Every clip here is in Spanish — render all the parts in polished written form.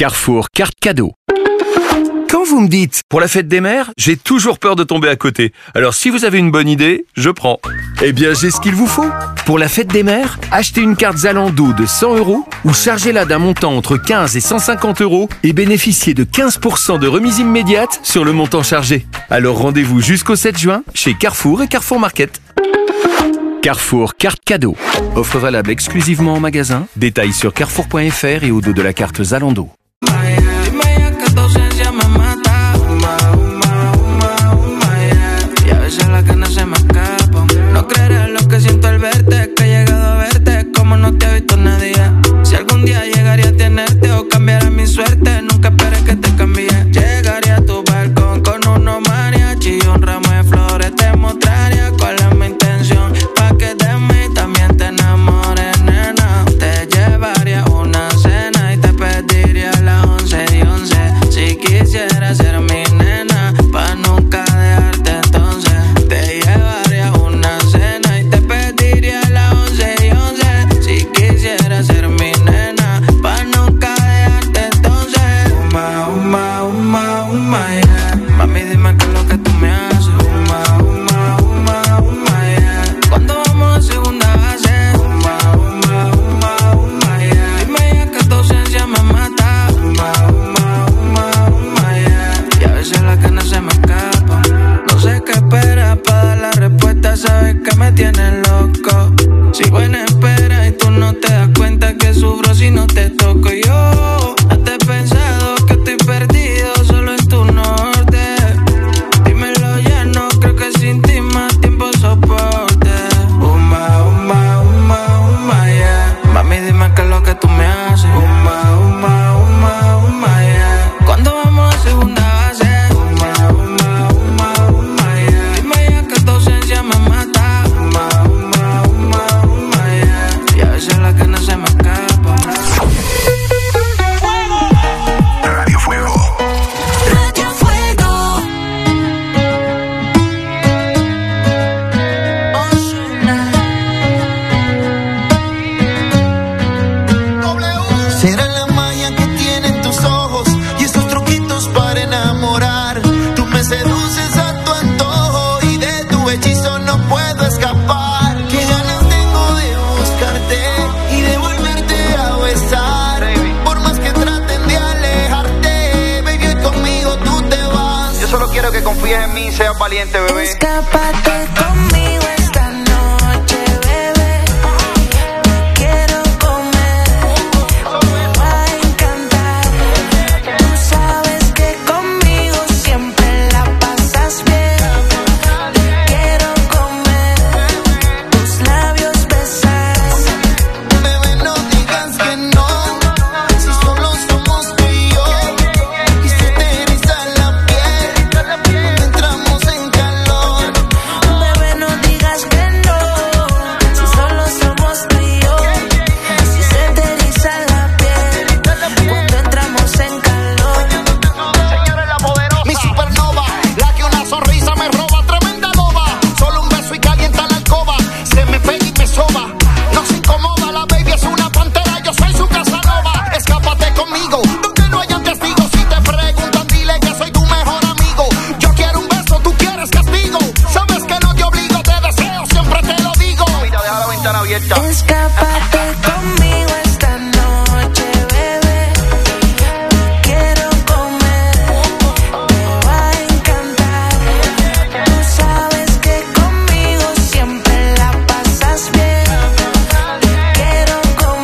Carrefour, carte cadeau. Quand vous me dites, pour la fête des mères, j'ai toujours peur de tomber à côté. Alors si vous avez une bonne idée, je prends. Eh bien, j'ai ce qu'il vous faut. Pour la fête des mères, achetez une carte Zalando de 100 € ou chargez-la d'un montant entre 15 et 150 € et bénéficiez de 15% de remise immédiate sur le montant chargé. Alors rendez-vous jusqu'au 7 juin chez Carrefour et Carrefour Market. Carrefour, carte cadeau. Offre valable exclusivement en magasin. Détails sur carrefour.fr et au dos de la carte Zalando. No creerás lo que siento al verte, que he llegado a verte como no te ha visto nadie. Si algún día llegaría a tenerte o cambiara mi suerte, nunca esperes que te cambie. Llegaría a tu balcón con unos mariachi y un ramo de flores. Te mostraría cuál es mi intención, pa' que de mí también te enamores, nena. Te llevaría una cena y te pediría las 11 y 11. Si quisieras ser mi nena, pa' nunca dejarte entonces. Te llevaría una cena y te pediría las 11 y 11. Si quisieras ser mi nena, pa' nunca dejarte entonces. Yeah. Mami, dime qué es lo que tú me haces. Yeah. ¿Cuándo vamos a segunda base? Yeah. Dime ya que tu ausencia me mata. Yeah. Y a veces las ganas se me escapan. No sé qué esperas para dar la respuesta, sabes que me tienes loco. Sigo en espera y tú no te das cuenta que sufro si no te toco yo. Hasta he pensado que estoy perdido solo en tu norte. Dímelo ya, no creo que sin ti más tiempo soporte. Yeah. Mami, dime qué es lo que tú me haces. Yeah. ¿Cuándo vamos a segunda base? Dime ya que tu ausencia me mata. Yeah. Y a veces las ganas se me escapan. Radio Fuego. Radio Fuego. Será la magia que tienen tus ojos y esos truquitos para enamorar. Tú me seduces a tu antojo y de tu hechizo no puedo escapar. Qué ganas tengo de buscarte y de volverte a besar. Por más que traten de alejarte, baby, hoy conmigo tú te vas. Yo solo quiero que confíes en mí y seas valiente, bebé. Escápate conmigo esta noche, bebé. Te quiero comer, me va a encantar. Tú sabes que conmigo siempre la pasas bien. Te quiero comer, tus labios besar. Bebé, no digas que no, si solo somos tú y yo. Y se te eriza la piel cuando entramos en calor. Bebé, no digas que no, si solo somos tú y yo. Si se te eriza la piel cuando entramos en calor. Señores, la poderosa. Mi supernova, la que una sonrisa me roba, tremenda loba. Solo un beso y calienta la alcoba. Se me pega y me soba, no se incomoda. La baby es una pantera, yo soy su Casanova. Escápate conmigo, donde no hayan testigos. Si te preguntan, dile que soy tu mejor amigo. Yo quiero un beso, tú quieres castigo. Sabes que no te obligo, te deseo, siempre te lo digo. Mira, deja la ventana abierta. Escápate conmigo esta noche, bebé. Te quiero comer, me va a encantar. Tú sabes que conmigo siempre la pasas bien. Te quiero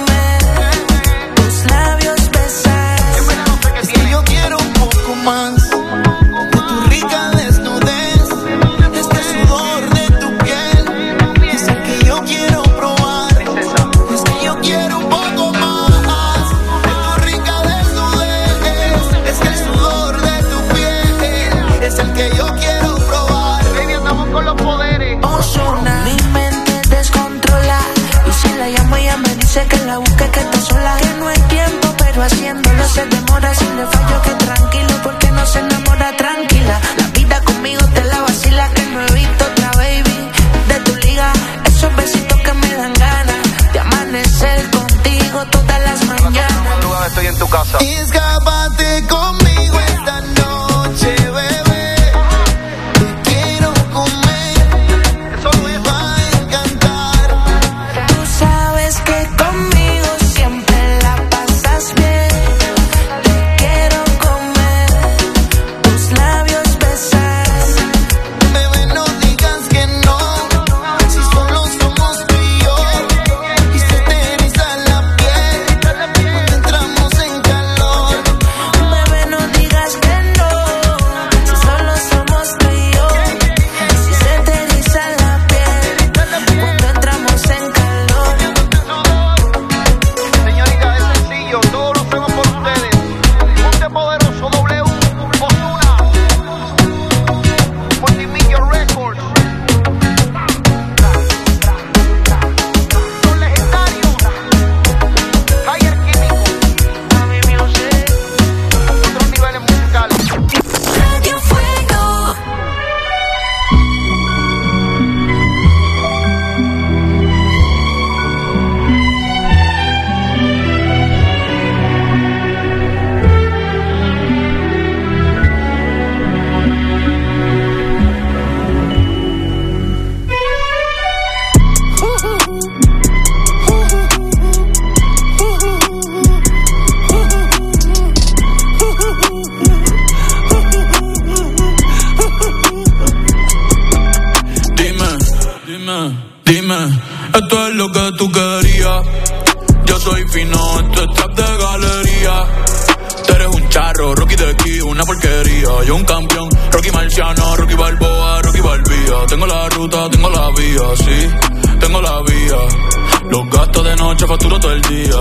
comer, tus labios besar. Es que yo quiero un poco más de tu rica desnudez, este sudor de tu piel. Es el que yo quiero probar. Es que yo quiero un poco más de tu rica desnudez. Es que el sudor de tu piel es el que yo quiero probar. Baby, andamos con los poderes. Ozuna. Mi mente descontrola y si la llamo ella me dice que la busque, que está sola, que no hay tiempo pero haciéndolo se demora. Si le fallo que tranquilo porque no se enamora tranquila. La vida conmigo te la vacila, que no he visto otra baby de tu liga. Esos besitos que me dan ganas de amanecer contigo todas las mañanas. Estoy en tu casa. Escapa escápate conmigo esta noche, bebé. Te quiero comer, eso me va a encantar. Tú sabes que conmigo siempre la pasas bien. Te quiero comer, tus labios besar. Bebé, no digas que no, si solo somos tú y yo. Y se te eriza la piel cuando entramos en calor. Bebé, no digas que no, si solo somos tú y yo. Si se te eriza la piel cuando entramos en calor. Señorita, es sencillo, todo lo hacemos por ustedes. Ponte Poderoso, W, Ozuna, Multimillion Records. Son legendarios. Higher Químico. Otros niveles musicales. Radio Fuego. Dime, esto es lo que tú querías. Yo soy fino, esto es trap de galería. Tú eres un charro, Rocky de aquí, una porquería. Yo un campeón, Rocky Marciano, Rocky Balboa, Rocky Balbía. Tengo la ruta, tengo la vía, sí, tengo la vía. Los gastos de noche facturo todo el día.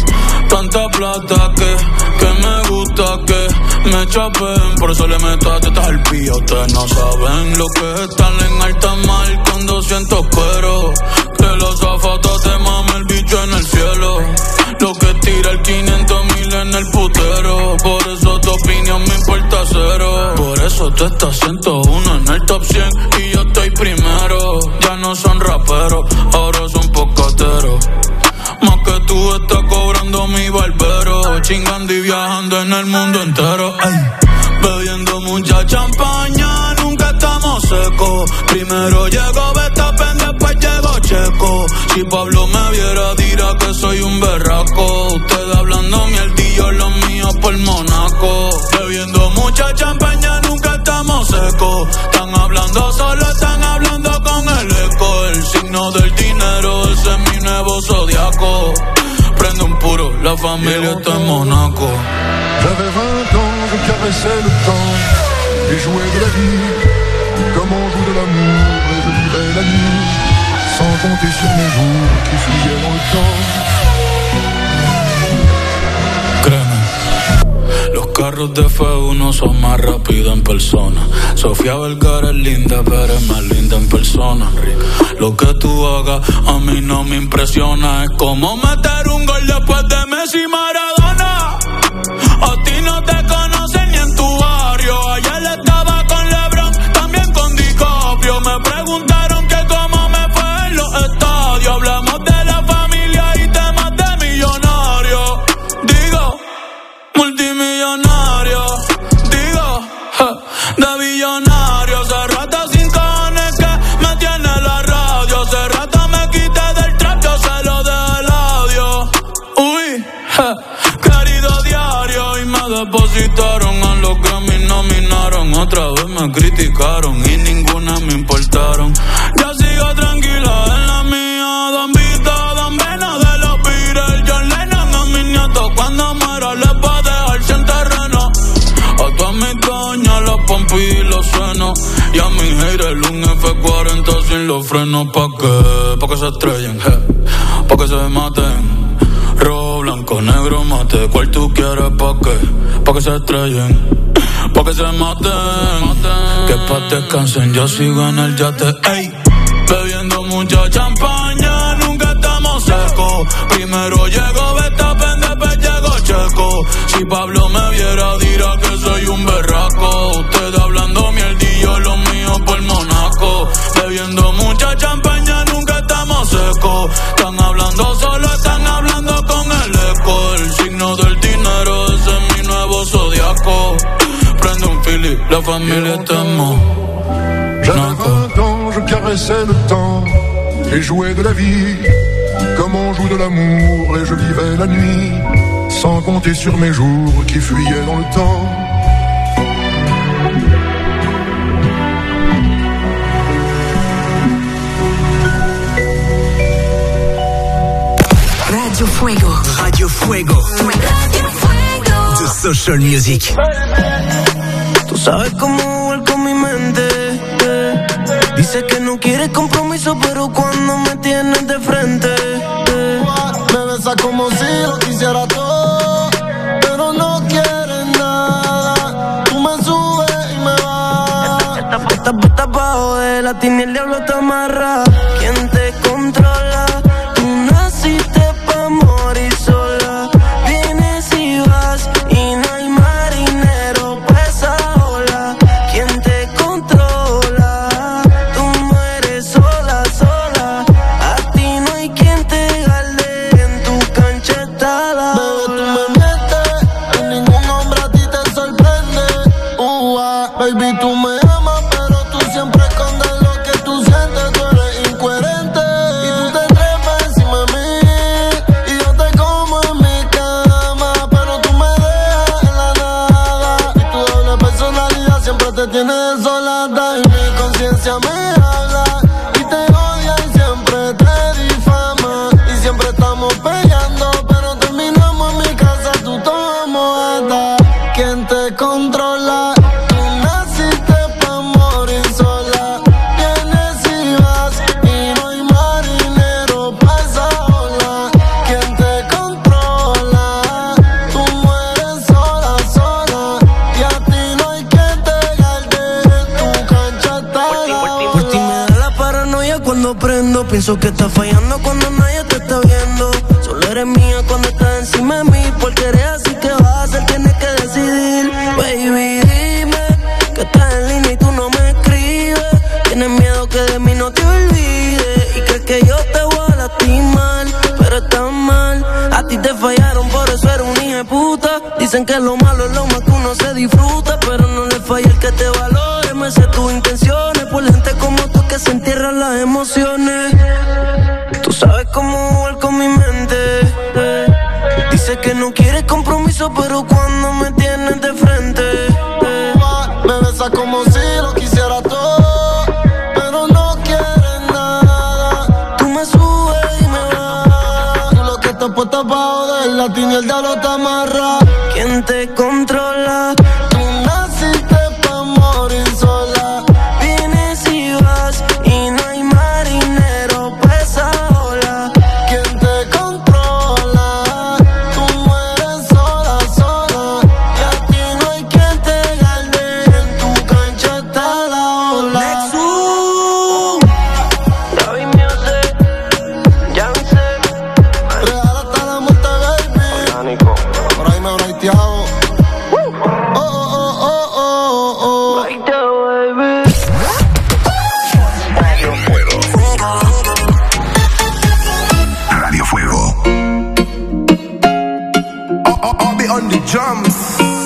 Tanta plata que me gusta que me chapen. Por eso le meto a tetas al pía. Ustedes no saben lo que es estar en alta mar cuando siento cuero. Que los zapatos te mamen el bicho en el cielo. Lo que tira el 500,000 en el putero. Por eso tu opinión me importa cero. Por eso tú estás 101 en el top 100 y yo estoy primero. Ya no son raperos, ahora son pocateros. Más que tú estás cobrando mi barbero. Chingando y viajando en el mundo entero. Ay. Bebiendo mucha champaña, nunca estamos secos. Primero llegó Verstappen, después llegó Checo. Si Pablo me viera dirá que soy un berraco. Ustedes hablando mierdillo, los míos por Monaco. Bebiendo mucha champaña, nunca estamos secos. Están hablando solo, están hablando con el eco. El signo del dinero, ese es mi nuevo zodiaco. Prende un puro, la familia está en Monaco. J'avais 20 ans, je caressais le temps et jouais de la vie comme on joue de l'amour. Et je vivais la nuit sans compter sur mes jours qui fuyaient dans le temps. Créeme, los carros de F1 son más rápidos en persona. Sofía Vergara es linda, pero es más linda en persona. Lo que tú hagas a mí no me impresiona. Es como meter un gol después de Messi y Maradona. A ti no te conocen ni en tu barrio. Ayer estaba con LeBron, también con DiCaprio. Me preguntaron que cómo me fue en los estadios. Hablamos de la familia y temas de millonarios. Digo, multimillonario. Digo, de billonario. Hace rato sin cojones que me tiene la radio. Hace rato me quité del trap, yo se lo dejé el audio. Uy, querido diario. Y me depositaron a los Grammy, nominaron. Otra vez me criticaron y ninguna me importaron. Ya sigo tranquila en la mía. Don Vito, Don Veno de los Beatles. John Lennon a mis nietos cuando muera les va a dejar sin terreno. A todas mis doñas los pompis y los senos. Y a mi haters un F40 sin los frenos. ¿Pa qué? Pa' que se estrellen, pa' que se maten. Rojo, blanco, negro, mate. ¿Cuál tú quieres? ¿Pa qué? Pa' que se estrellen, pa' que se maten. Que pa' descansen, yo sigo en el yate. Ey, bebiendo mucha champaña, nunca estamos secos. Primero llegó Verstappen, después llegó Checo. Si Pablo me viera dirá que soy un berraco. Ustedes hablando mierdillo, los míos por Monaco. Bebiendo mucha champaña, nunca estamos secos. Están hablando solo, están hablando con el eco. El signo del dinero, ese es mi nuevo la famille t'aime. J'avais 20 ans, je caressais le temps et jouais de la vie comme on joue de l'amour, et je vivais la nuit sans compter sur mes jours qui fuyaient dans le temps. Radio Fuego. Radio Fuego. Radio Fuego. The Social Music. Tú sabes cómo jugar con mi mente. Dices que no quieres compromiso, pero cuando me tienes de frente, me besas como si lo quisiera todo, pero no quieres nada. Tú me subes y me vas. Esta puta pa' joder, la tiene el diablo te amarra. ¿Quién te controla? Tú naciste pa' morir sola. Vienes y vas y no hay marinero pa' esa ola. ¿Quién te controla? Tú mueres sola, sola. A ti no hay quien te galde, en tu cancha está la ola. Bebé, tú me metes, en ningún hombre a ti te sorprende. Baby, tú me amas, pero tú siempre escondes lo que tú sientes. Tú eres incoherente y tú te trepas encima de mí, y yo te como en mi cama, pero tú me dejas en la nada. Y tu doble personalidad siempre te tiene desolada, y mi conciencia me habla y te odia y siempre te difama, y siempre estamos peleando, pero terminamos en mi casa, tú tomas mojada. ¿Quién te controla? Pienso que estás fallando cuando nadie te está viendo. Solo eres mía cuando estás encima de mí. Porque eres así que vas a hacer, tienes que decidir. Baby, dime que estás en línea y tú no me escribes. Tienes miedo que de mí no te olvides, y crees que yo te voy a lastimar, pero estás mal. A ti te fallaron, por eso eres un hijo de puta. Dicen que lo malo es lo más que uno se disfruta, pero no le falla el que te valore. Me sé tus intenciones, por gente como tú que se entierran las emociones. Tú sabes cómo jugar con mi mente. Dices que no quieres compromiso, pero cuando me tienes de frente, me besas como si lo quisiera todo, pero no quieres nada. Tú me subes y me vas. Tú lo que estás puesta pa' joder, la tiene el diablo te amarra. ¿Quién te controla? Tú naciste pa' morir sola. Vienes y vas y no hay marinero pa' esa ola. ¿Quién te controla? Tú mueres sola, sola. Y a ti no hay quien te galde, en tu cancha está la ola. Nexus, Gaby Music, Janse, real hasta la muerte, baby. Orgánico. Por ahí me braiteado. Oh, oh, oh, oh, oh, oh. Right there, baby. Radio Fuego. I'll be on the drums.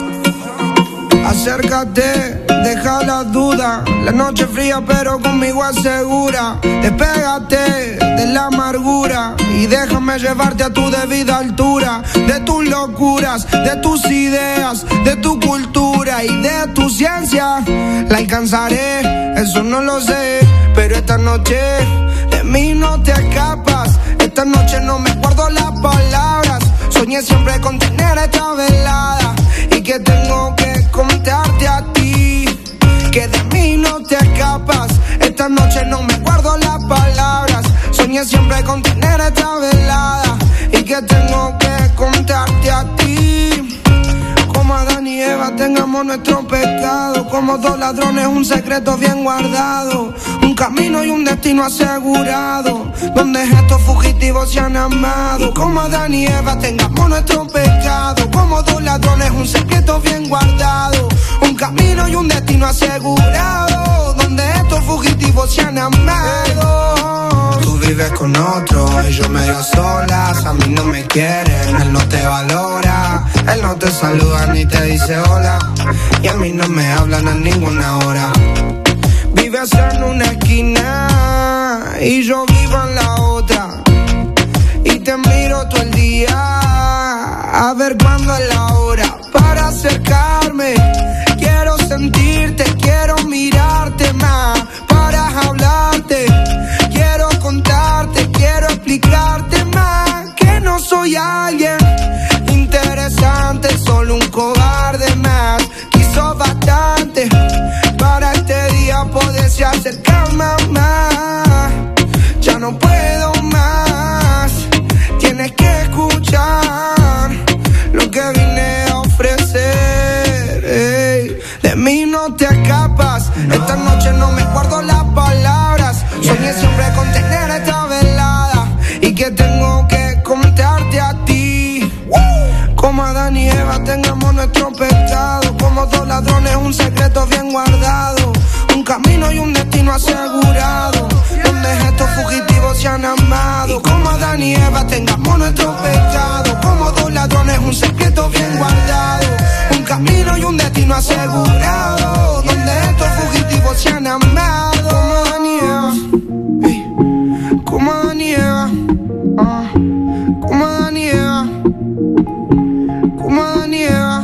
Acércate, deja la duda. La noche fría pero conmigo es segura. Despégate de la amargura y déjame llevarte a tu debida altura. De tus locuras, de tus ideas, de tu cultura y de tu ciencia. La alcanzaré, eso no lo sé, pero esta noche de mí no te escapas. Esta noche no me guardo las palabras. Soñé siempre con tener esta velada, y que tengo que contarte a ti que de mí no te escapas. Esta noche no me guardo las palabras. Soñé siempre con tener esta velada, y que tengo que contarte a ti. Como Adán y Eva tengamos nuestro pecado, como dos ladrones un secreto bien guardado, un camino y un destino asegurado, donde estos fugitivos se han amado. Como Adán y Eva tengamos nuestro pecado, como dos ladrones un secreto bien guardado, un camino y un destino asegurado, donde estos fugitivos se han amado. Tú vives con otro y yo medio solas. A mí no me quieren, él no te valora, él no te saluda ni te dice hola. y a mí no me hablan a ninguna hora. Vives en una esquina y yo vivo en la otra, y te miro todo el día a ver cuándo es la hora para acercarme. Quiero sentirte, quiero mirarte más para hablarte. Quiero contarte, quiero explicarte más que no soy alguien interesante, solo un cobarde más. Quiso bastante para este día poderse acercar más. Ya no puedo más, tienes que escuchar lo que vine a ofrecer. Ey, de mí no te escapas, no. Esta noche no me guardo las palabras. Soñé siempre con tener esta velada y que tengo que contarte a ti. Como Adán y Eva tengamos nuestro pecado, como dos ladrones un secreto bien guardado, un camino y un destino asegurado, donde estos fugitivos se han amado. Como Adán y Eva tengamos nuestro pecado, como dos ladrones un secreto bien guardado, un camino y un destino asegurado, donde estos fugitivos se han amado. Como Adán y Eva, como Adán y Eva, como Adán y Eva, como Adán y Eva.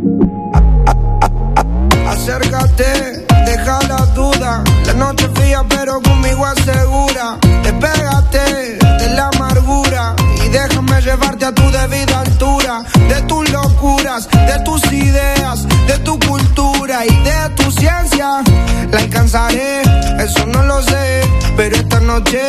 Acércate, deja la duda, la noche fría pero conmigo asegura. Despégate de la amargura y déjame llevarte a tu debida altura. De tus locuras, de tus ideas, de tu cultura y de tu ciencia. La alcanzaré, eso no lo sé, pero esta noche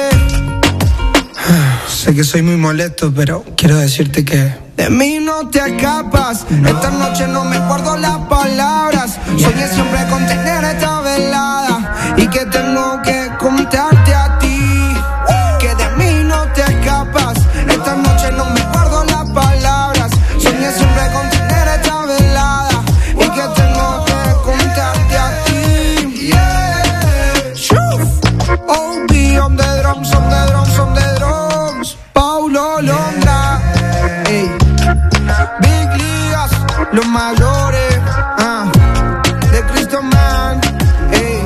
sé que soy muy molesto, pero quiero decirte que de mí no te escapas. Esta noche no me guardo las palabras. Soñé siempre con tener esta velada y que tengo que contarte a ti que de mí no te escapas. Esta noche no me guardo las palabras. Soñé siempre con tener esta velada y que tengo que contarte a ti. Oh, be on the drums, on the drums, on the drums. Paulo Londra, ey. Big Ligas, los mayores, de Cristo Man, ey.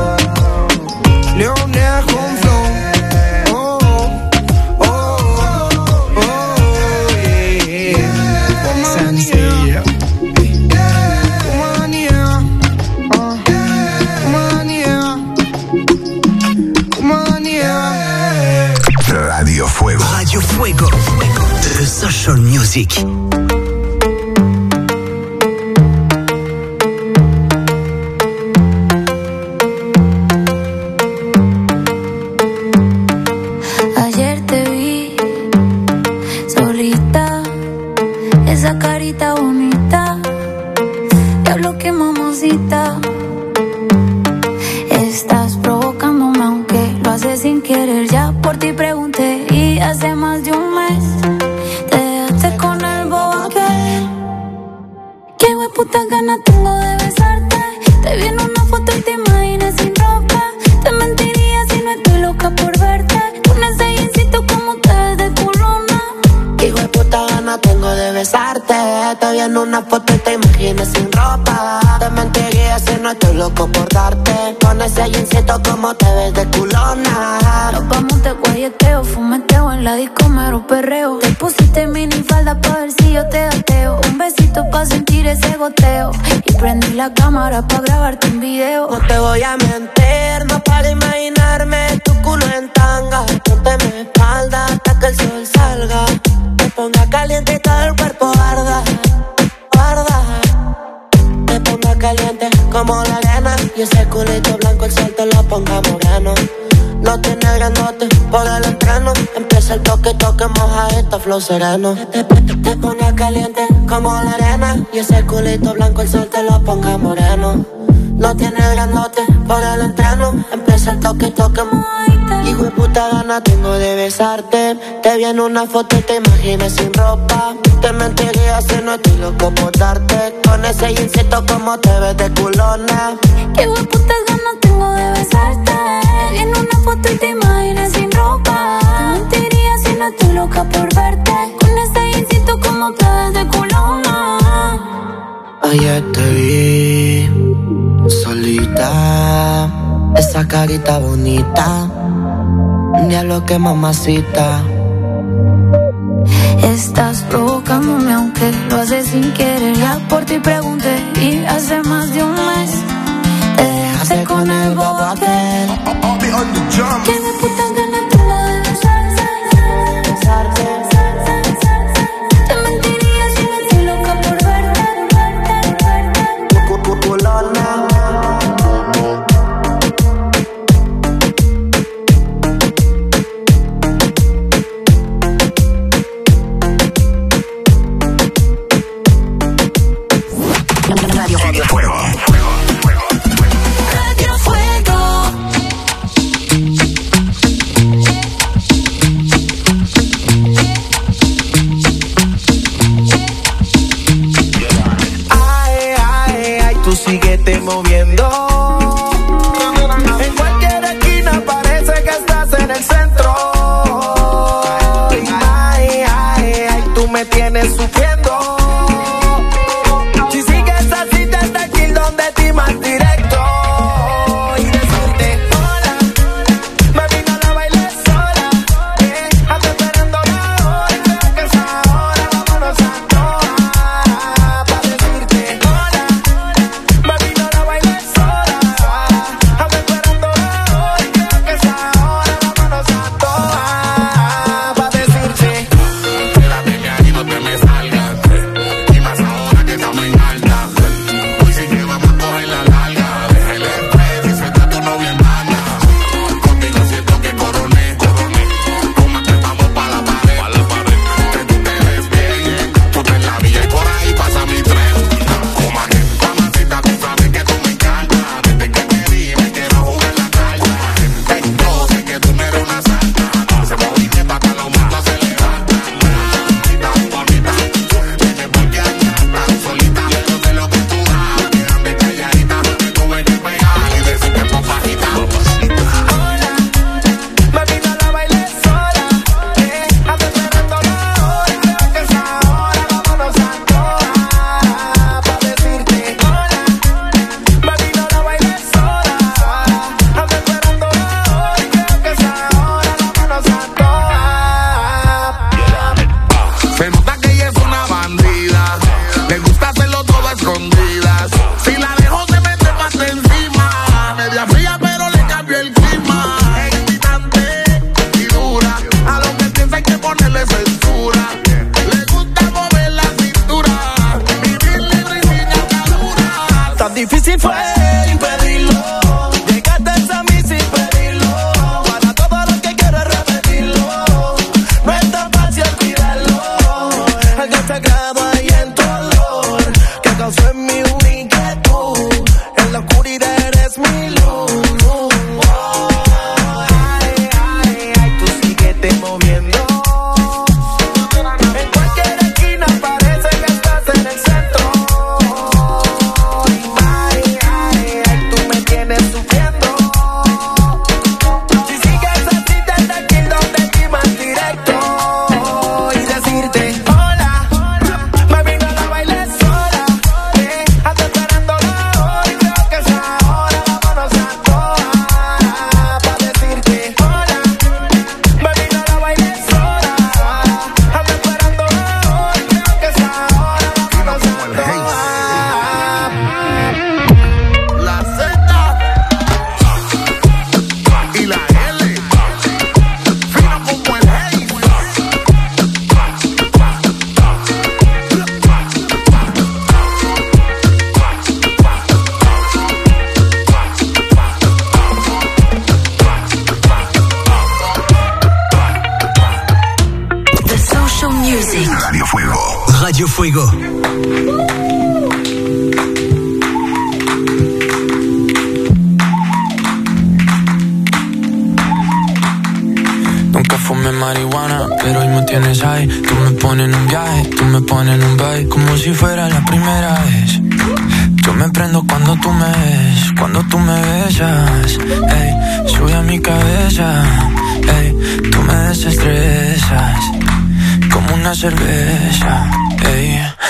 Leonel con flow, oh, oh, oh, oh, yeah. Como Daniela, como Daniela, como Daniela, como Daniela. Radio Fuego. Radio Fuego. The Social Music. Ayer te vi solita, esa carita bonita, diablo que mamacita. Estás provocándome aunque lo haces sin querer. Ya por ti pregunté y hace más de un mes te dejaste con el bobo aquel. Qué hueputa ganas tengo de besarte. Te vi en una foto y te imaginé sin ropa. Te mentiría si no estoy loca por verte. Con ese jeansito como te ves de culona. Qué hueputa ganas tengo de besarte. Te vi en una foto y te imaginé sin ropa. Te mentiría si no estoy loco por darte. Con ese jeansito como te ves de culona. Nos vamos de guayeteo, fumeteo en la disco, mero perreo. Te pusiste mini falda pa' ver si yo te gateo. Un besito pa' sentir ese goteo. Y prendí la cámara pa' grabarte un video. No te voy a mentir, no para imaginarme tu culo en tanga. Ponte mi espalda hasta que el sol salga. Te ponga caliente y todo el cuerpo arda, arda. Te ponga caliente como la arena. Y ese culito blanco el sol te lo ponga moreno. No tiene grandote por el entreno. Empieza el toque, toque, moja esta flow sereno. Te ponga caliente como la arena. Y ese culito blanco el sol te lo ponga moreno. No tiene grandote por el entreno. Empieza el toque, toque, hijo de puta gana tengo de besarte. Te vi en una foto y te imaginé sin ropa. Te mentiría si no estoy loco por darte. Con ese jeansito como te ves de culona. Qué hijo de puta gana tengo de besarte. Te vi en una foto y te imaginé sin ropa. Te mentiría si no estoy loca por verte. Con ese jeansito como te ves de culona. Ayer te vi solita, esa carita bonita, diablo que mamacita. Estás provocándome aunque lo haces sin querer. Ya por ti pregunté y hace más de un mes te dejaste con el bobo aquel. Que me puta gana tú no debes besarte. Te mentiría si me estoy loca por verte. Radio Fuego. Radio Fuego. Ay, ay, ay, tú síguete moviendo. En cualquier esquina parece que estás en el centro. Ay, ay, ay, tú me tienes sufriendo. Si sigues así desde aquí donde ti más directo. Y decirte hola, me vino a bailar sola. Ando esperando la hora, creo que es ahora, vámonos a toa. Pa' decirte hola, me vino a bailar sola. Ando esperando la hora, creo que es ahora, vámonos a toa. Pa' decirte quédate ahí, no te me salgas. Y más ahora que estamos en alta. Hoy sí que vamos a coger la larga. Deja el estrés y suelta tu novia en banda. Contigo siento que coroné. Como que estamos pa' la pared. Que tú te ves bien. Tú te la villa y por ahí pasa mi tren. Como que mamacita, tú sabes que tú me encantas. Desde que te vi me quiero jugar la carta. Yo sé que tú no eres una santa. Ese movimiento hasta los muertos se levantan. Tan bonita, dime por qué andas solita. Yo sé lo que tú hagas, quédate calladita. Que tú ves que pegar y decirte por bajita. hola, me vino a bailar sola. Ando esperando la hora, creo que es ahora, vámonos a toa. Pa' decirte hola, me vino a bailar sola. Ando esperando la hora, creo que es ahora, vámonos a toa. Se nota que ella es una bandida. Le gusta hacerlo todo a escondidas. Si la dejo se mete más encima. Media fría pero le cambió el clima. Excitante y dura. A lo que piensa hay que ponerle censura. Le gusta mover la cintura. Vivir libre y sin atadura. Tan difícil fue impedirlo. Llegaste a mí sin pedirlo. Para todo lo que quiero es repetirlo. No es tan fácil olvidarlo. Algo sagrado hay en tu olor que causó en mí una inquietud. En la oscuridad eres mi luz. Ay, ay, ay, tú síguete moviendo. En cualquier esquina parece que estás en el centro. Ay, ay, ay, tú me tienes sufriendo. Si sigues así desde aquí donde ti más directo. Y decirte hola, me vino a bailar sola. Ando esperando la hora y creo que es ahora, vámonos a toa. Pa' decirte hola, me vino a bailar sola. Ando esperando la hora y creo que es ahora, vámonos a toa. La Z y la L. Fino como el Haze. The Social Music. Radio Fuego. Radio Fuego. Nunca fumé marihuana, pero hoy me tienes ahí. Tú me pones en un viaje, tú me pones en un baile, como si fuera la primera vez. Yo me prendo cuando tú me ves, cuando tú me besas. Ey, sube a mi cabeza, ey, tú me desestresas como una cerveza. Ey, tú tienes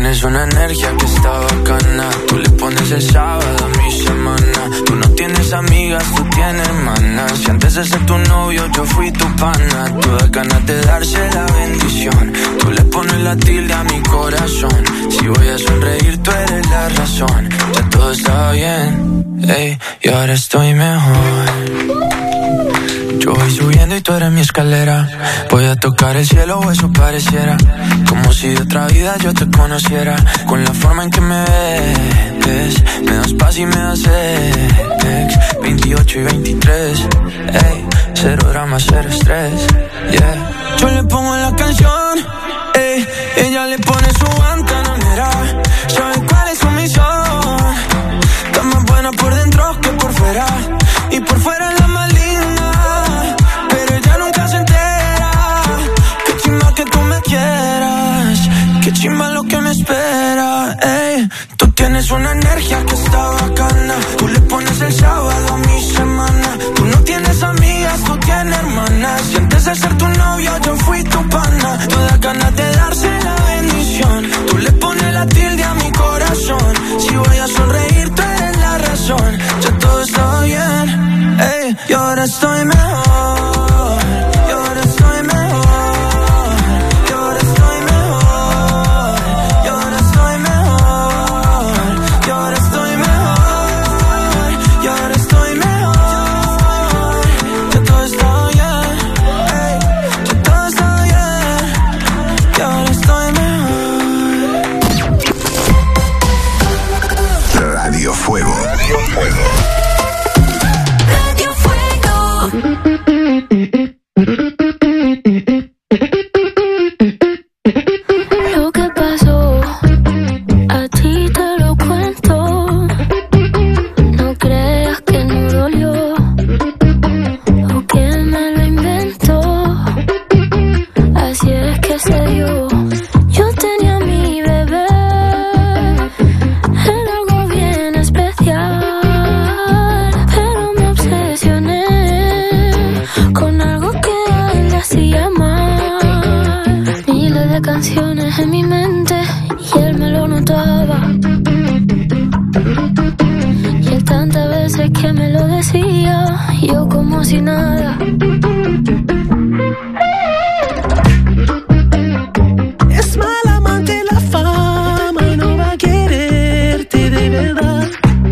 tienes una energía que está bacana. Tú le pones el sábado a mi semana. Tú no tienes amigas, tú tienes hermanas. Si antes de ser tu novio yo fui tu pana. Tú das ganas de darse la bendición. Tú le pones la tilde a mi corazón. Si voy a sonreír tú eres la razón. Ya todo está bien, ey, y ahora estoy mejor. Yo voy subiendo y tú eres mi escalera. Voy a tocar el cielo o eso pareciera. Como si de otra vida yo te conociera. Con la forma en que me ves, me das paz y me das sex. 28 y 23, ey, cero drama, cero estrés, yeah. Yo le pongo la canción, ey, ella le pone su guantanamera. ¿Sabe cuál es su misión? Está más buena por dentro que por fuera. Y por fuera la más linda, pero ella nunca se entera. Qué chimba que tú me quieras, qué chimba lo que me espera, ey. Tú tienes una energía que está bacana. Tú le pones el sábado a mi semana. Tú no tienes amigas, tú tienes hermanas. Y antes de ser tu novio yo fui tu pana. Todas ganas de darse la bendición. Tú le pones la tilde a mi corazón. Si voy a sonreír tú eres la razón. Ya todo está bien, ey, y ahora estoy mejor. Y ahora estoy mejor. Y ahora estoy mejor. Y ahora estoy mejor. Y ahora estoy mejor. Y ahora estoy mejor. Ya todo está bien, ey, ya todo está bien. Y ahora estoy mejor. Radio Fuego. Radio Fuego. Lo que pasó, a ti te lo cuento. No creas que no dolió o que me lo inventó. Así es que se dio. Yo tenía a mi bebé, era algo bien especial, pero me obsesioné con algo que a él le hacía mal. Miles de canciones en mi mente y él me lo notaba. Y él tantas veces que me lo decía, yo como si nada. Es mala amante la fama y no va a quererte de verdad.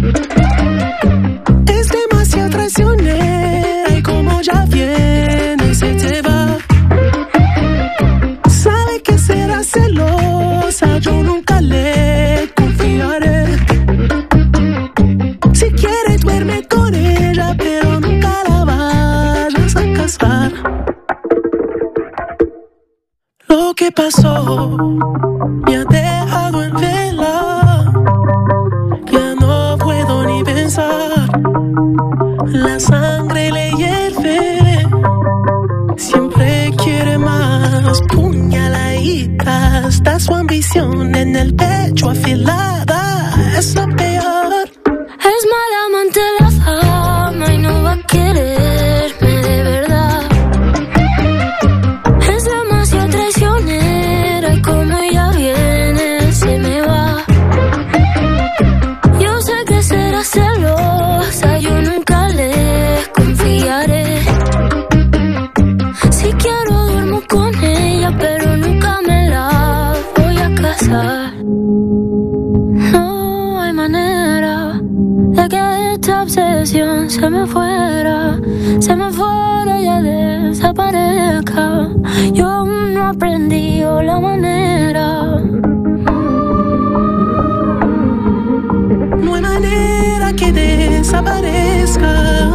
Es demasiado traicionera y como ya viene se te va. Sabe que será celosa, yo nunca le confiaré. Si quiere duerme con ella, pero nunca la vayas a casar. Lo que pasó me ha dejado en vela. Ya no puedo ni pensar. La sangre le hierve. Siempre quiere más. Puñaladita. Está su ambición en el pecho afilada. Es lo peor. Es mala amante la fama y no va a quererme de verdad. Es demasiado traicionera y como ella viene se me va. Yo sé que será celosa, yo nunca le confiaré. Si quiero duermo con ella, pero nunca me la voy a casar. No hay manera de que esta obsesión se me fuera y ya desaparezca. Yo aún no aprendí la manera. No hay manera que desaparezca.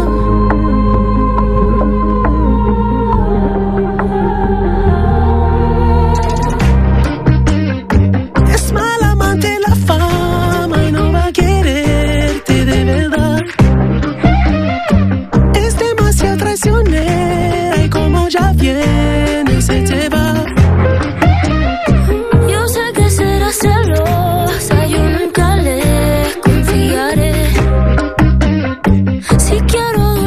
Es mala amante la fama y no va a quererte de verdad. Es demasiado traicionera y como ya viene se te va. Yo sé que será celosa, yo nunca le confiaré. Si quiero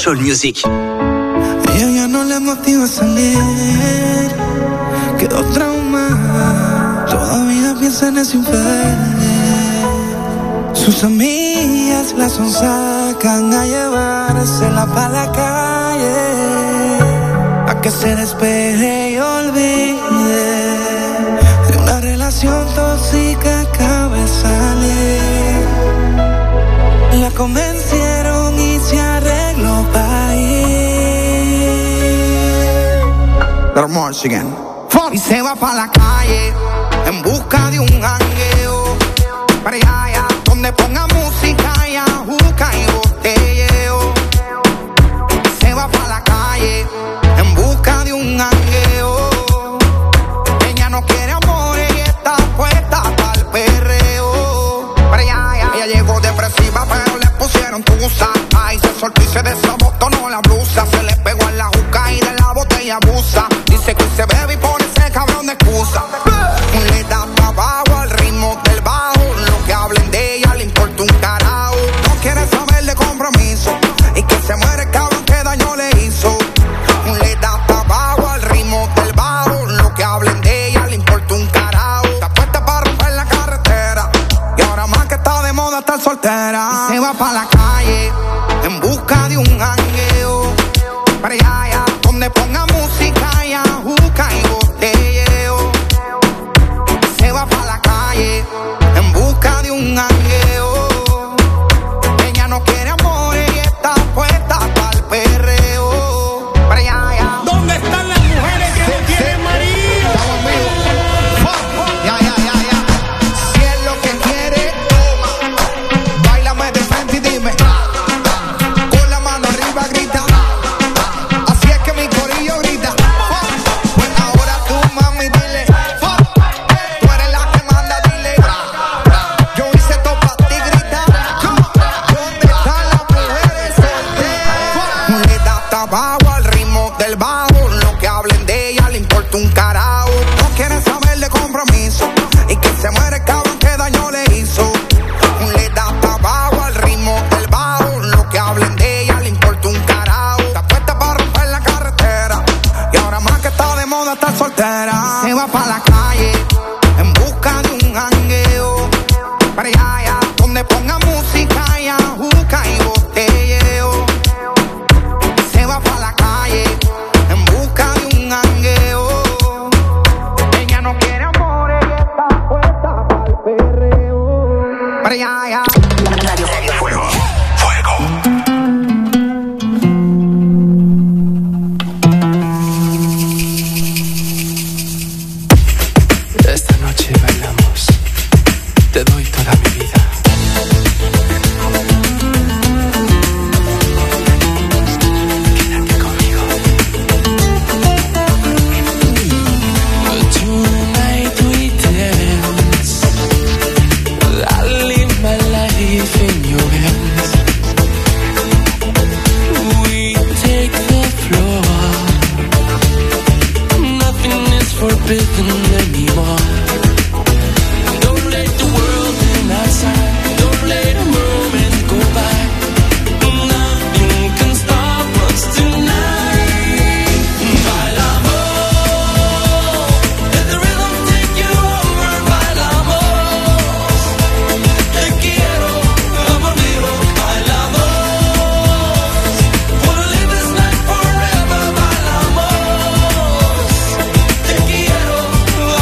Soul Music. Ella ya no le motiva salir, quedó traumada, todavía piensa en ese infierno. Sus amigas la sonsacan a llevársela pa' la calle, a que se despeje y olvide de una relación tóxica acaba de salir. La convencieron y se arregló pa' ir. Y se va pa' la calle en busca de un jangueo, para allá donde ponga música y ajuca y botelleo. Se va pa' la calle en busca de un jangueo. Ella no quiere amor y está puesta pa'l perreo. Para allá, ella llegó depresiva pero le pusieron tusa. Ay, se soltó y se desabotonó la blusa. Se le pegó a la juca y de la botella abusa. Dice que se bebe y pone ese cabrón de excusa. Le da pa' abajo al ritmo del bajo. Lo que hablen de ella le importa un carajo. No quiere saber de compromiso y que se muere el cabrón que daño le hizo. Le da pa' abajo al ritmo del bajo. Lo que hablen de ella le importa un carajo. Está puesta para romper la carretera y ahora más que está de moda estar soltera. Y se va pa' la calle en busca de un jangueo, para allá donde ponga música y ajuca y botelleo. Se va pa' la calle en busca de un jangueo. Ella no quiere amor y está puesta pa'l perreo. Para allá. ¿Dónde están las mujeres que no tienen marido? Estamos vivos. Ya. Si es lo que quiere, toma. Báilame de frente y dime. Con la mano arriba grita. Así es que mi corillo grita. Pues ahora tú, mami, dile. Tú eres la que manda, dile. Yo hice todo pa' ti, grita. ¿Dónde están las mujeres solteras? Le da tabaco al ritmo del bajo. Lo que hablen de ella le importa un carajo. No quiere saber de compromiso y que se muere el cabrón que daño le hizo. Le da tabaco al ritmo del bajo. Lo que hablen de ella le importa un carajo. Está puesta para romper la carretera y ahora más que está de moda estar soltera. Se va pa' la calle en busca de un jangueo, para allá donde ponga música y ajuca y botelleo. Se va pa' la calle en busca de un jangueo. Ella no quiere amor, ella está puesta pa'l perreo. Para allá. Fuego. Esta noche bailamos, te doy toda mi vida. Quédate conmigo. Tonight we dance. I live my life in your hands. We take the floor. Nothing is forbidden anymore. Don't let the world in outside. Don't let a moment go by. Nothing can stop us tonight. Bailamos. Let the rhythm take you over. Bailamos. Te quiero, amor mío. Bailamos. Wanna live this night forever. Bailamos. Te quiero,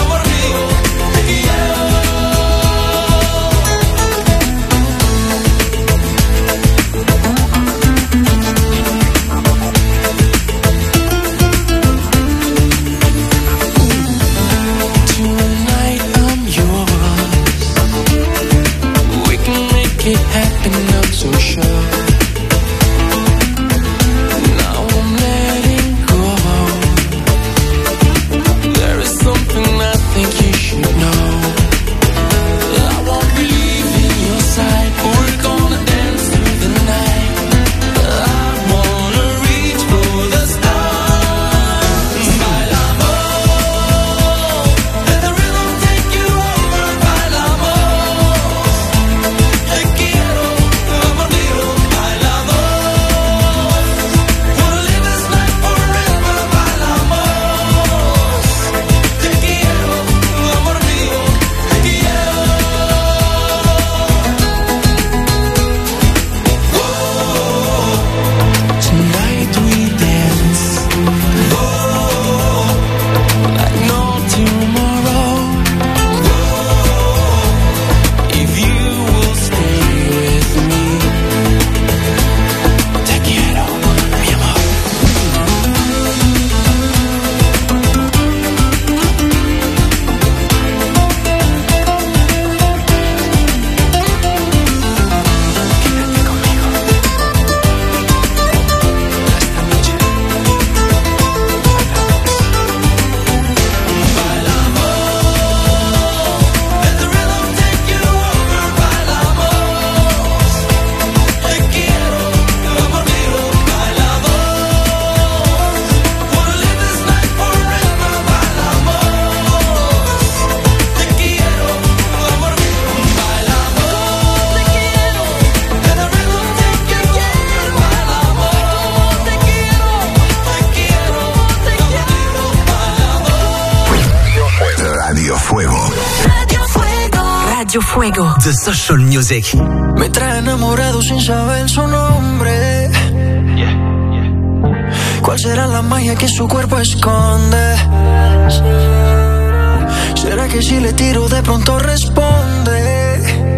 Radio Fuego. The Social Music. Me trae enamorado sin saber su nombre. ¿Cuál será la magia que su cuerpo esconde? ¿Será que si le tiro de pronto responde?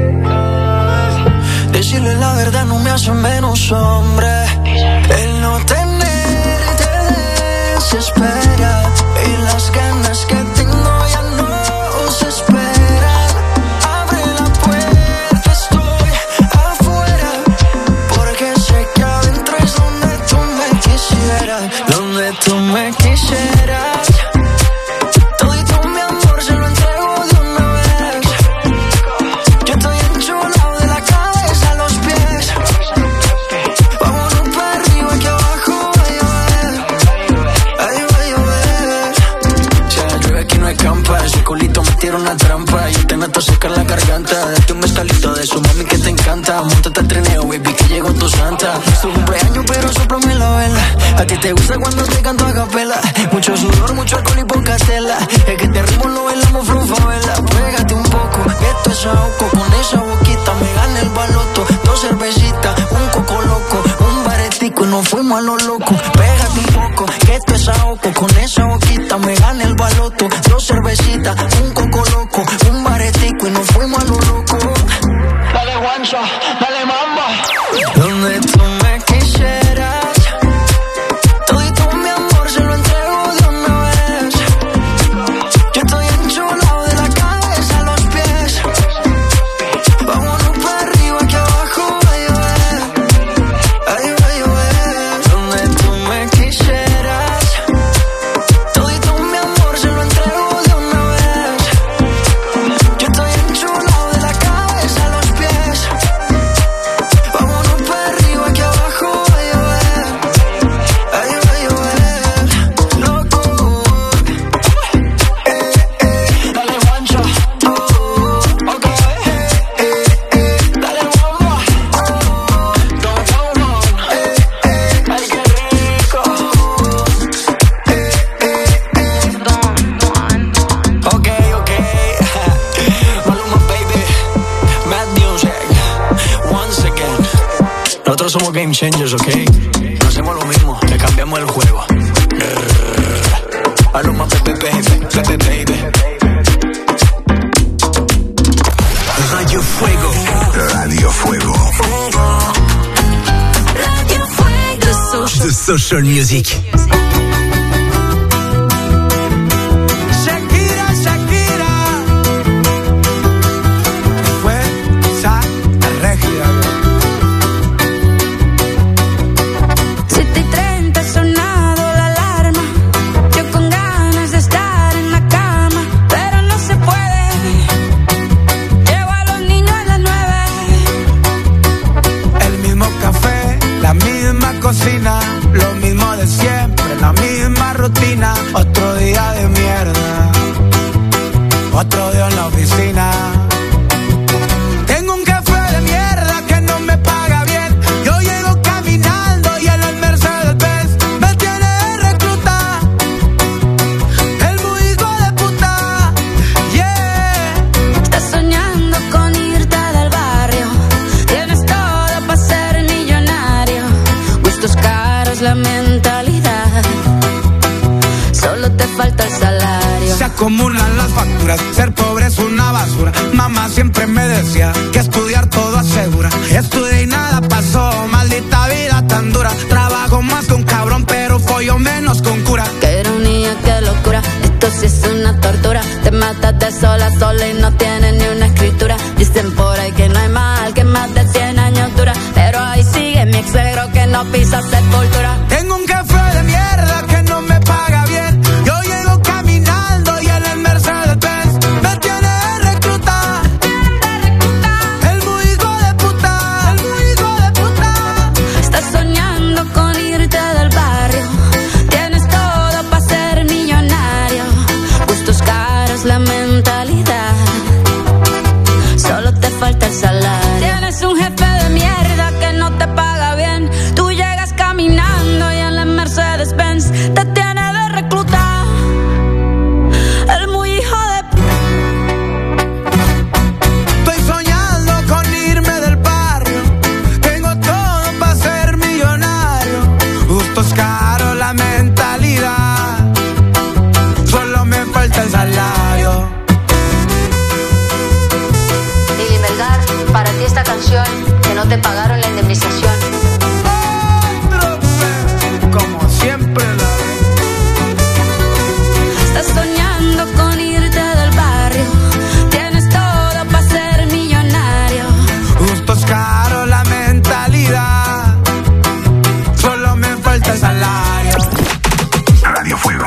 Decirle la verdad no me hace menos hombre. El no tenerte desespera y las ganas que tengo ya no se esperan. Abre la puerta, estoy afuera, porque sé que adentro es donde tú me quisieras, donde tú me quisieras. Todito mi amor se lo entrego de una vez. Yo estoy enchulado de la cabeza a los pies. Vámonos para arriba que abajo va a llover. Ahí va a llover. Si la lluvia aquí no escampa, ese culito me tira una trampa. Yo te meto a secar la garganta. Date un mezcalito de su mami que te encanta. Móntate al trineo, baby, que llegó tu santa. Es tu cumpleaños, pero sóplame la vela. A ti te gusta cuando te canto a capela. Mucho sudor, mucho alcohol y poca tela. Es que te ritmo lo bailamos flow favela. Pégate un poco, que esto es ahogo. Con esa boquita me gana el baloto. 2 cervecitas, un coco loco, un baretico y nos fuimos a lo loco. Pégate un poco, que esto es ahogo. Con esa boquita me gana el baloto. 2 cervecitas, un coco loco, un baretico y nos fuimos a lo loco. Dale guancha, dale mamba. Donde tú me quisieras. Todito mi amor se lo entrego de una vez. Yo estoy enchulado de la cabeza a los pies. Vámonos para arriba que abajo va a llover. Ahí va a llover. Donde tú me quisieras. Todito mi amor se lo entrego de una vez. Yo estoy enchulado de la cabeza a los pies. Vámonos para arriba que abajo va a llover. Ahí va a llover. Loco. Dale guancha. Ok. Dale bomba. Ay, qué rico. Ok. Maluma, baby. Mad Music. Once again. Nosotros somos game changers, ok. No hacemos lo mismo, te cambiamos el juego. Maluma, baby. Radio Fuego. Radio Fuego. Radio Fuego. The Social Music. Shakira, fuerza regia. 7:30 ha sonado la alarma. Yo con ganas de estar en la cama, pero no se puede. Llevo a los niños a las 9. El mismo café, la misma cocina, lo mismo de siempre, la misma rutina. Otro día de mierda, otro día en la oficina. Tengo un café de mierda que no me paga bien. Yo llego caminando y en el Mercedes-Benz me tiene de recluta. El muy hijo de puta, yeah. Estás soñando con irte del barrio. Tienes todo para ser millonario. Gustos caros, la mentalidad. Solo te falta el salario. Se acumulan las facturas, ser pobre es una basura. Mamá siempre me decía que estudiar todo asegura. Estudié y nada pasó, maldita vida tan dura. Trabajo más que un cabrón, pero follo menos con cura. Qué ironía, qué locura. Esto sí es una tortura. Te matas de sola a sola y no tienes ni una escritura. Dicen por ahí que no hay mal, que más de 100 años dura. Pero ahí sigue mi ex suegro que no pisa sepultura. Tengo un café de mierda que no me paga bien. Yo llego caminando y en el Mercedes-Benz me tiene de recluta. El muy hijo de puta, el muy hijo de puta. Estás soñando con irte del barrio. Tienes todo para ser millonario. Gustos caros, la mentalidad. esta canción que no te pagaron la indemnización. Como siempre la Estás soñando con irte del barrio. Tienes todo para ser millonario. justo es caro la mentalidad. Solo me falta el salario. Radio Fuego.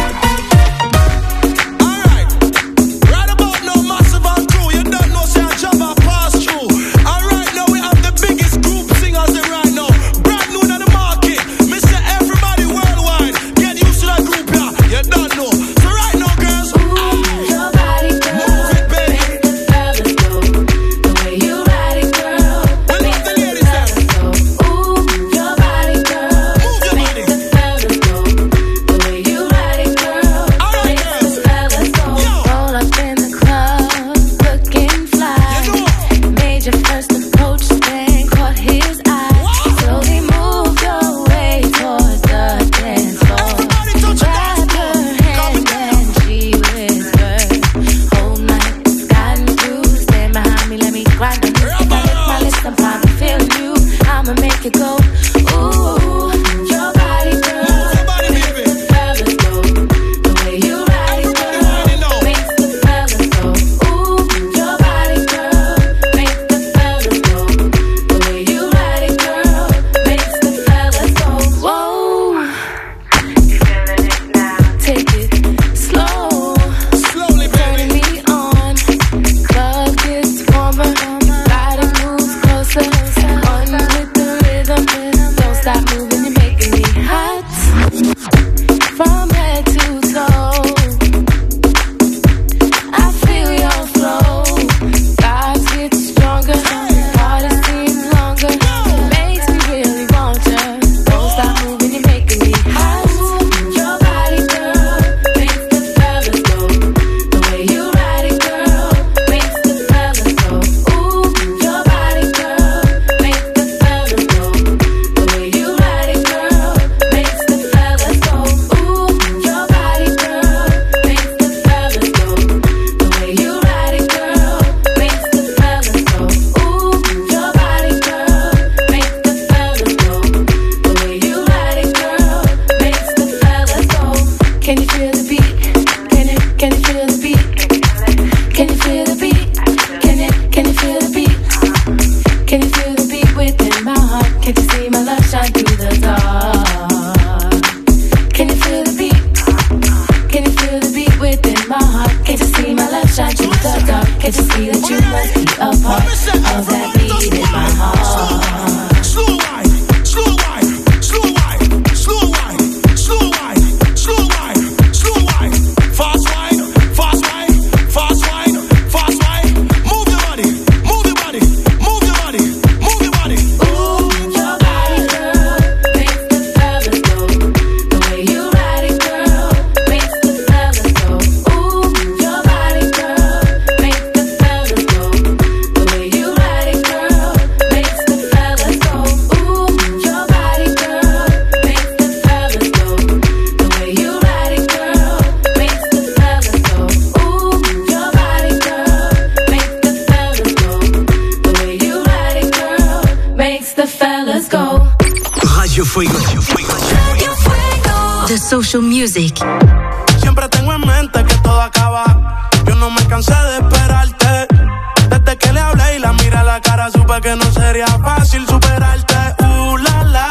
The Social Music. Siempre tengo en mente que todo acaba. Yo no me cansé de esperarte. Desde que le hablé y la miré a la cara, supe que no sería fácil superarte. La la,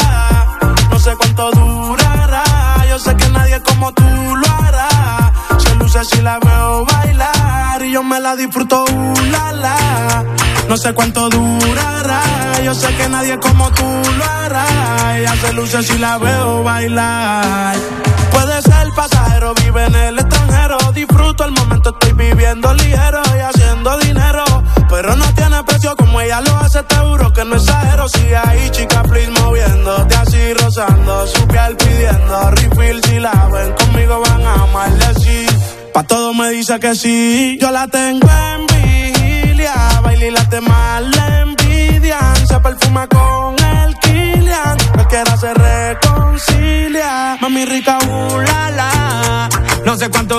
no sé cuánto durará. Yo sé que nadie como tú lo hará. Se luce si la veo bailar y yo me la disfruto. La la, no sé cuánto durará. Yo sé que nadie como tú lo hará. Ella se luce si la veo bailar. Puede ser pasajero, vive en el extranjero. Disfruto el momento, estoy viviendo ligero y haciendo dinero. Pero no tiene precio como ella lo hace, te juro que no exagero. Sigue ahí, chica, please, moviéndote así, rozando su piel, pidiendo refill. Si la ven conmigo van a amarle, sí. Pa' todo me dice que sí. Yo la tengo en vigilia, baila y las demás le envidian. Se perfuma con el Kilian, cualquiera se reconcilia. Mami rica, la la, no sé cuánto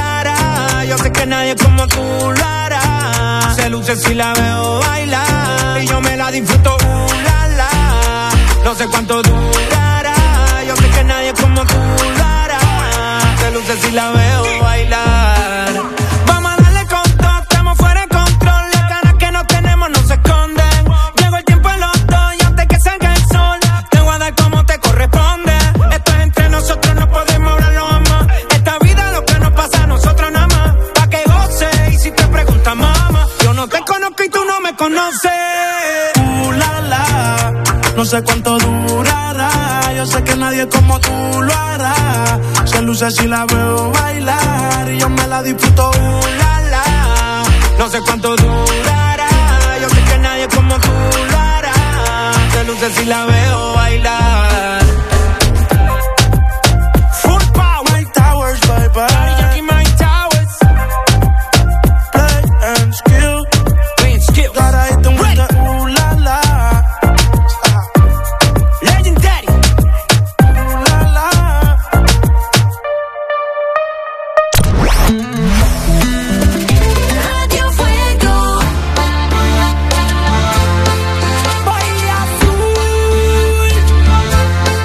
durará. Yo sé que nadie como tú lo hará. Se luce si la veo bailar y yo me la disfruto, la la. No sé cuánto durará, yo sé que nadie como tú lo hará. Se luce si la veo bailar. Vamos a darle con todo, estamos fuera de control. Las ganas que no tenemos no se esconden. Llegó el tiempo en los dos y antes que salga el sol, te voy a dar como te corresponde. Esto es entre nosotros, no podemos hablarlo jamás. Esta vida lo que nos pasa a nosotros nada más. Pa' que goce y si te preguntas mamá, yo no te conozco y tú no me conoces. La la, no sé cuánto durará. Yo sé que nadie como tú lo hará. Se luce si la veo bailar y yo me la disfruto, la la. No sé cuánto durará, yo sé que nadie como tú lo hará. Se luce si la veo bailar. Full power, Mike Towers, bye bye. Daddy Yankee, Mike Towers. Play and skill. Gotta hit them with the ooh la la. Legendary. Ooh la la. Radio Fuego. Baila azul.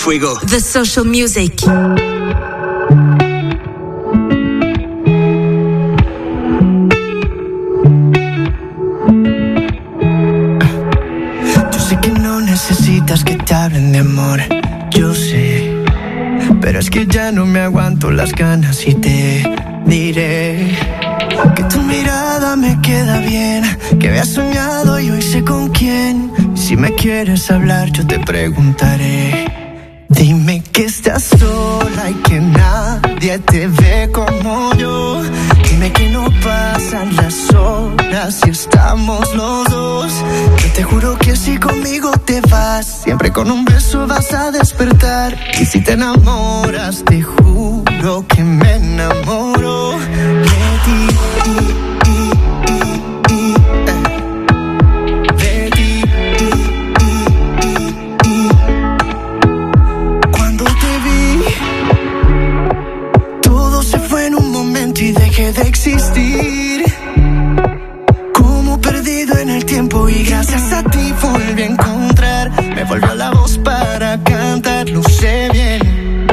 Fuego. The Social Music. Yo sé que no necesitas que te hablen de amor, yo sé, pero es que ya no me aguanto las ganas y te diré que tu mirada me queda bien, que había soñado y hoy sé con quién. Si me quieres hablar yo te preguntaré. Dime que estás sola y que nadie te ve como yo. Dime que no pasan las horas si estamos los dos. Yo te juro que si conmigo te vas, siempre con un beso vas a despertar. Y si te enamoras, te juro que me enamoro de ti. Y dejé de existir, como perdido en el tiempo, y gracias a ti volví a encontrar. Me volvió la voz para cantar, lo sé bien.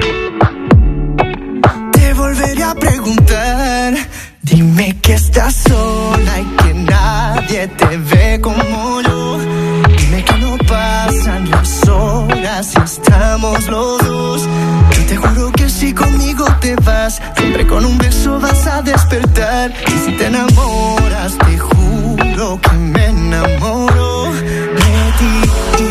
Te volveré a preguntar. Dime que estás sola y que nadie te ve como yo. Dime que no pasan las horas si estamos los dos. Yo te juro que si conmigo te vas, siempre con un beso vas a despertar. Y si te enamoras, te juro que me enamoro de ti.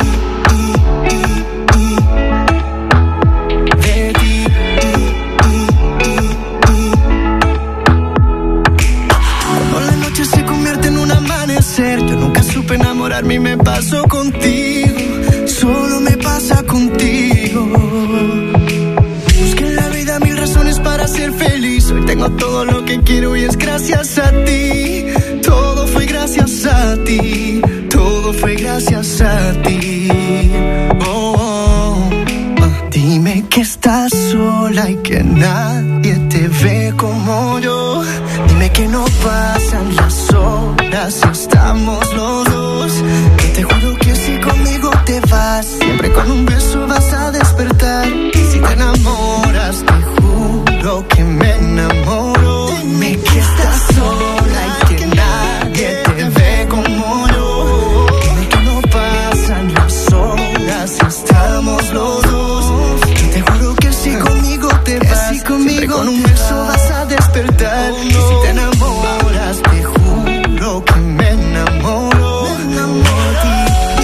De ti. Cuando la noche se convierte en un amanecer, yo nunca supe enamorarme y me pasó contigo. Solo me pasa contigo. Busqué en la vida mil razones para ser feliz. Hoy tengo todo lo que quiero y es gracias a ti. Todo fue gracias a ti. Todo fue gracias a ti. Dime que estás sola y que nadie te ve como yo. Dime que no pasan las horas si estamos los dos. Yo te juro que si conmigo te vas, siempre con un beso vas a despertar. Y si te enamoras, te juro que me enamoro. Dime que estás sola y que nadie te ve como yo. Dime que no pasan las horas si estamos los dos. Yo te juro que si conmigo te vas, siempre con un beso vas a despertar. Y si te enamoras, te juro que me enamoro. De ti.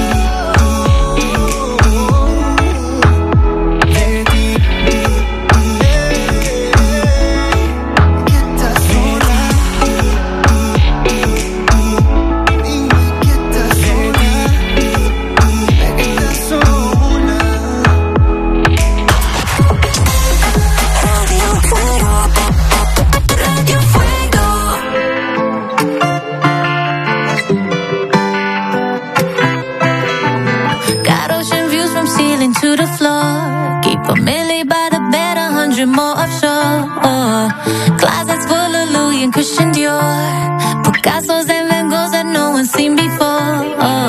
To the floor, keep a milli by the bed, 100 more offshore. Closets full of Louis and Christian Dior, Picasso's and Van Goghs that no one's seen before.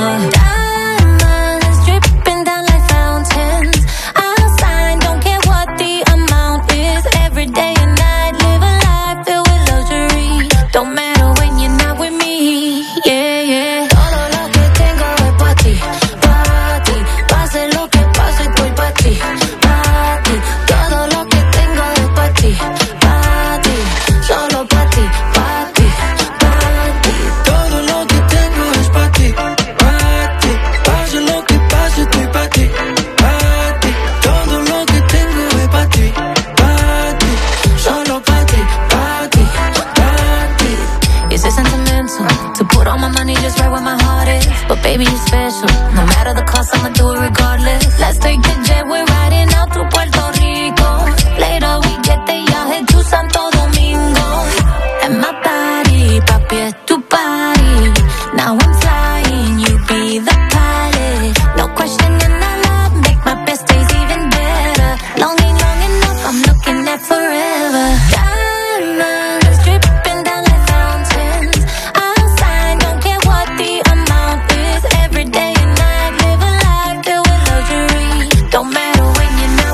Diamonds dripping down like fountains. I'll sign, don't care what the amount is. Every day and night, live a life filled with luxury. Don't matter when you're not with me. Yeah, yeah. Todo lo que tengo es pa' ti, pa' ti. Pase lo que estoy pa' ti, pa' ti. Todo lo que tengo es pa' ti, pa' ti. Solo pa' ti, pa' ti, pa' ti. Todo lo que tengo es pa' ti, pa' ti. Pase lo que pase, estoy pa' ti, pa' ti. Todo lo que tengo es pa' ti, pa' ti. Solo pa' ti, pa' ti, pa' ti. Is it sentimental to put all my money just right where my heart is? But baby, you're special. No matter the cost, I'ma do it regardless. Let's take the jet, we're riding out to Puerto Rico. Later we get the yacht, head to Santo Domingo. And my body, papi, es tu party. Now I'm flying, you be the pilot. No question in our love, make my best days even better. Long enough, I'm looking at forever. Diamonds dripping down like fountains. I'll sign, don't care what the amount is. Every day and night, live a life filled with luxury. Don't matter when you're not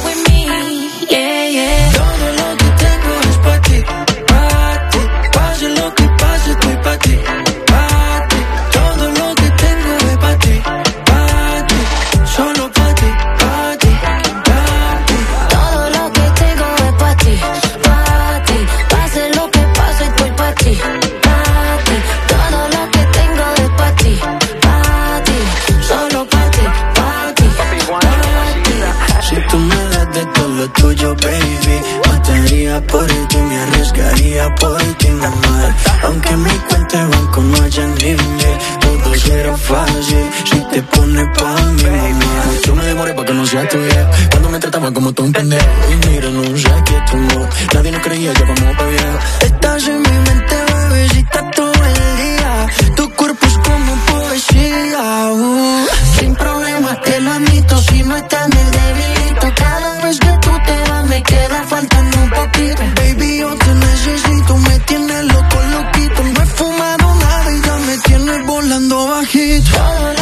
por ti, mamá. Aunque mi cuenta de banco no haya nivel, todo será fácil si te pones pa' mí, mamá. Yo me demoré pa' que no sea tuya, cuando me trataban como tú un pendejo. Y mira, no sé qué tomó, nadie nos creía, ya vamos pa' viejo. Estás en mi mente, bebecita, todo el día. Tu cuerpo es como poesía, sin problema, te lo admito, si no estás en el debilito. Cada vez que tú te vas me queda faltando un poquito. Baby, yo te necesito, me tienes loco, loquito. No he fumado nada y ya me tienes volando bajito.